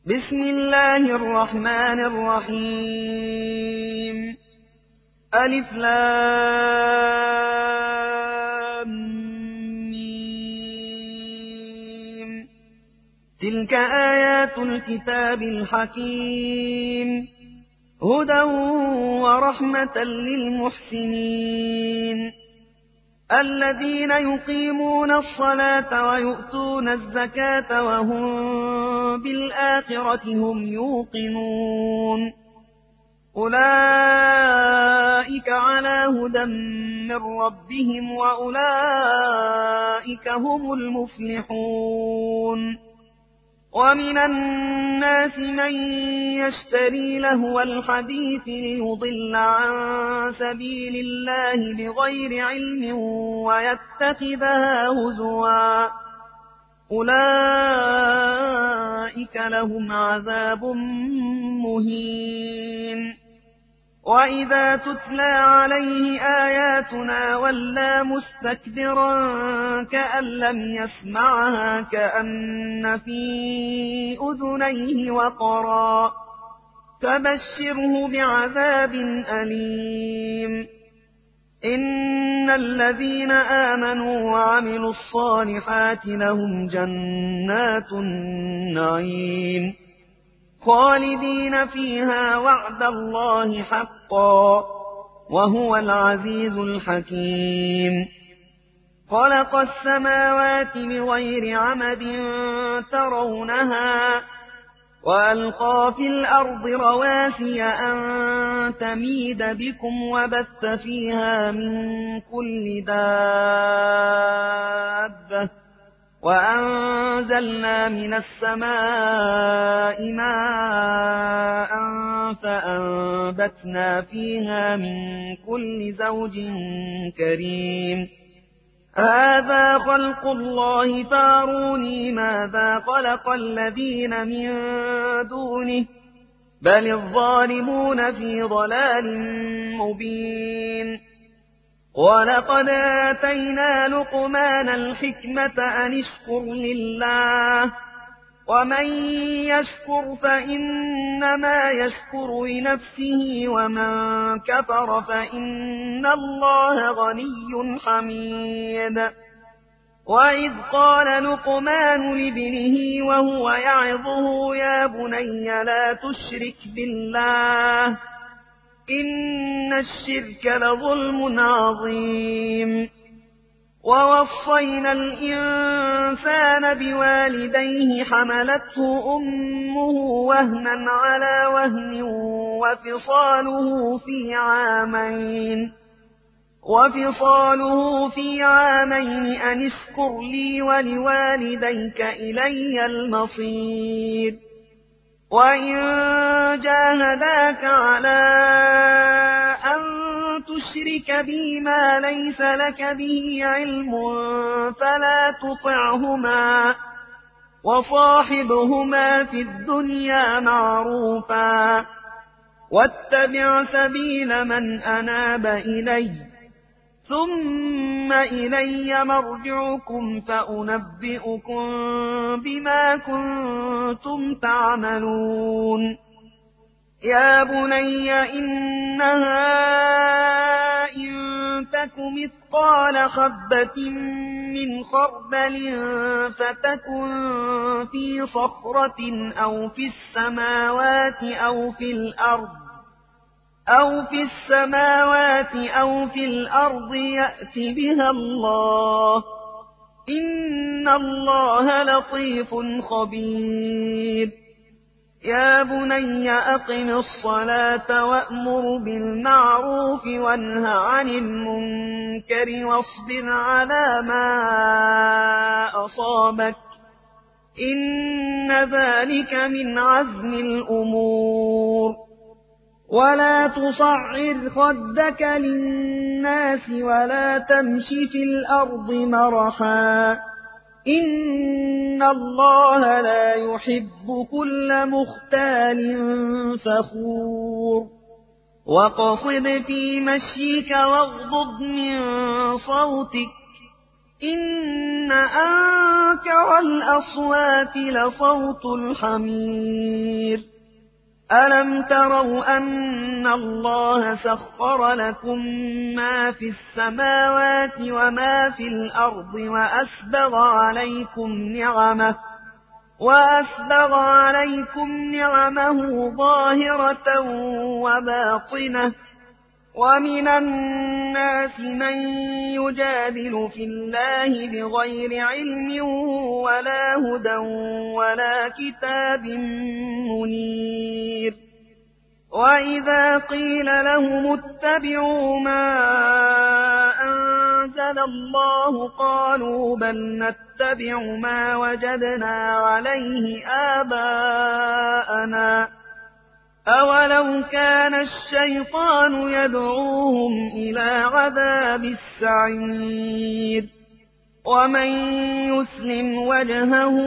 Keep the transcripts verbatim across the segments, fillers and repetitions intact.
بسم الله الرحمن الرحيم. ألف لام ميم. تلك آيات الكتاب الحكيم، هدى ورحمة للمحسنين الذين يقيمون الصلاة ويؤتون الزكاة وهم بالآخرة هم يوقنون. أولئك على هدى من ربهم وأولئك هم المفلحون. ومن الناس من يشتري لهو الحديث ليضل عن سبيل الله بغير علم ويتخذها هزوا، أولئك لهم عذاب مهين. وإذا تتلى عليه آياتنا ولى مستكبرا كأن لم يسمعها كأن في أذنيه وقرا، فبشره بعذاب أليم. إن الذين آمنوا وعملوا الصالحات لهم جنات النعيم خالدين فيها وعد الله حقا، وهو العزيز الحكيم. خلق السماوات بغير عمد ترونها، وألقى في الأرض رواسي أن تميد بكم وبث فيها من كل دابة، وأنزلنا من السماء ماء فأنبتنا فيها من كل زوج كريم. هذا خلق الله فاروني ماذا خلق الذين من دونه، بل الظالمون في ضلال مبين. ولقد آتينا لقمان الحكمة أن اشكر لله، ومن يشكر فإنما يشكر لنفسه، ومن كفر فإن الله غني حميد. وإذ قال لقمان لابنه وهو يعظه يا بني لا تشرك بالله إن الشرك لظلم عظيم. ووصينا الإنسان بوالديه حملته أمه وهنا على وهن وفصاله في عامين وفصاله في عامين أن اشكر لي ولوالديك إلي المصير. وإن جاهداك على أن تشرك بي ما ليس لك به علم فلا تطعهما، وصاحبهما في الدنيا معروفا، واتبع سبيل من أناب إلي، ثم إلي مرجعكم فأنبئكم بما كنتم تعملون. يا بني إنها إن تك مثقال حبة من خردل فتكن في صخرة أو في السماوات أو في الأرض أو في السماوات أو في الأرض يأت بها الله، إن الله لطيف خبير. يا بني أقم الصلاة وأمر بالمعروف وانه عن المنكر واصبر على ما أصابك، إن ذلك من عزم الأمور. ولا تصعر خدك للناس ولا تمش في الأرض مرحا، إن الله لا يحب كل مختال فخور. واقصد في مشيك واغضض من صوتك، إن أنكر الأصوات لصوت الحمير ألم تروا أن الله سخر لكم ما في السماوات وما في الأرض وأسبغ عليكم نعمه وأسبغ عليكم نعمه ظاهرة وباطنة ومن الناس من يجادل في الله بغير علم ولا هدى ولا كتاب منير وإذا قيل لهم اتبعوا ما أنزل الله قالوا بل نتبع ما وجدنا عليه آباءنا أولو كان الشيطان يدعوهم إلى عذاب السعير ومن يسلم وجهه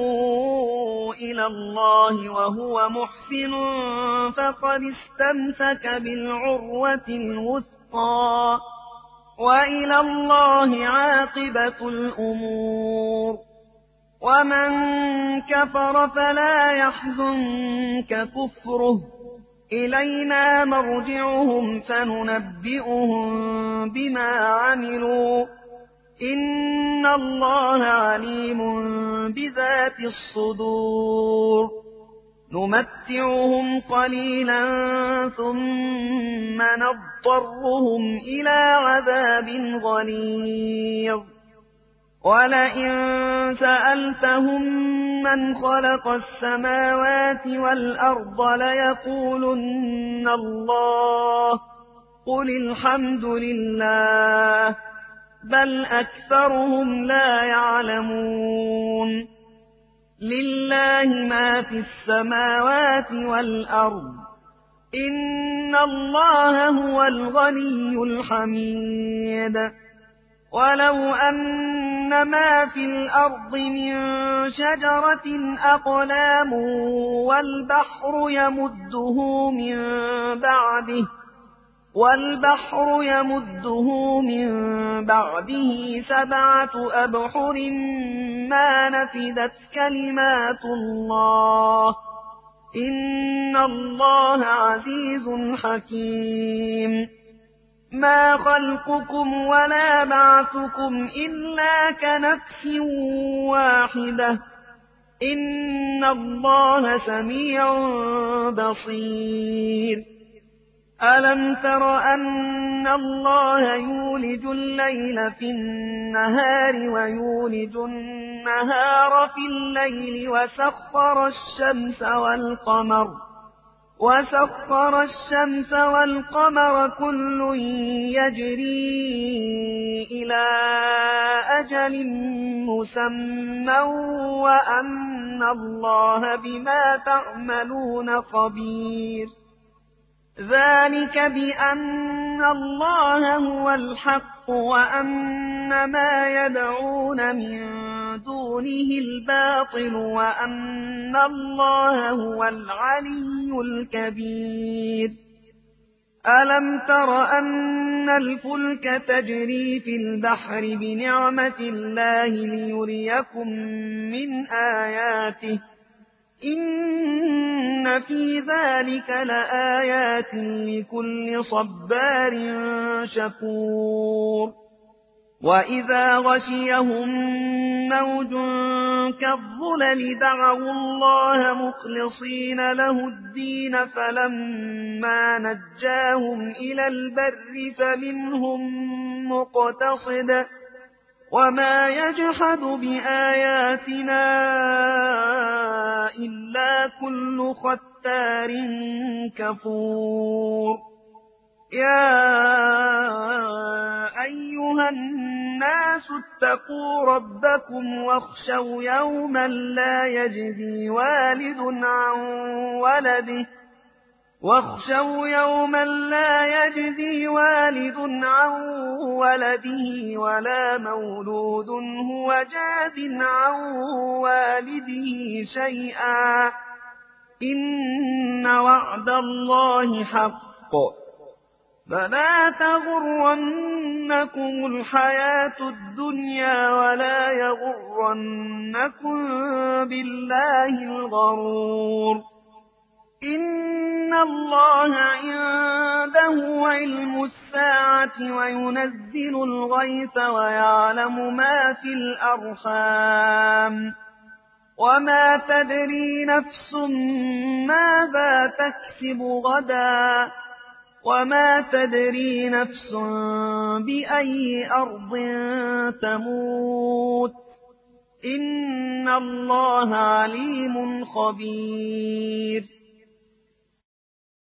إلى الله وهو محسن فقد استمسك بالعروة الوثقى وإلى الله عاقبة الأمور ومن كفر فلا يحزنك كفره إلينا مرجعهم فننبئهم بما عملوا إن الله عليم بذات الصدور نمتعهم قليلا ثم نضطرهم إلى عذاب غليظ ولئن سألتهم من خلق السماوات والأرض ليقولن الله قل الحمد لله بل أكثرهم لا يعلمون لله ما في السماوات والأرض إن الله هو الغني الحميد ولو أن ما في الأرض من شجرة أقلام والبحر يمده من بعده والبحر يمده من بعده سبعة أبحر ما نفدت كلمات الله إن الله عزيز حكيم ما خلقكم ولا بعثكم إلا كنفس واحدة إن الله سميع بصير ألم تر أن الله يولج الليل في النهار ويولج النهار في الليل وسخر الشمس والقمر وسخر الشمس والقمر كل يجري إلى أجل مسمى وأن الله بما تعملون خبير ذلك بأن الله هو الحق وأن ما يدعون من دونه الباطل وأن الله هو العلي الكبير ألم تر أن الفلك تجري في البحر بنعمة الله ليريكم من آياته إن في ذلك لآيات لكل صبار شكور وإذا غشيهم موج كالظلل دعوا الله مخلصين له الدين فلما نجاهم إلى البر فمنهم مقتصد وما يجحد بآياتنا إلا كل ختار كفور يا أيها الناس اتقوا ربكم واخشوا يوما لا يجزي والد عن ولده واخشوا يوما لا يجزي والد عن ولده ولا مولود هو جاز عن والده شيئا إن وعد الله حق فلا تغرنكم الحياة الدنيا ولا يغرنكم بالله الغرور إن الله عنده علم الساعة وينزل الغيث ويعلم ما في الأرحام وما تدري نفس ماذا تكسب غدا وما تدري نفس بأي أرض تموت إن الله عليم خبير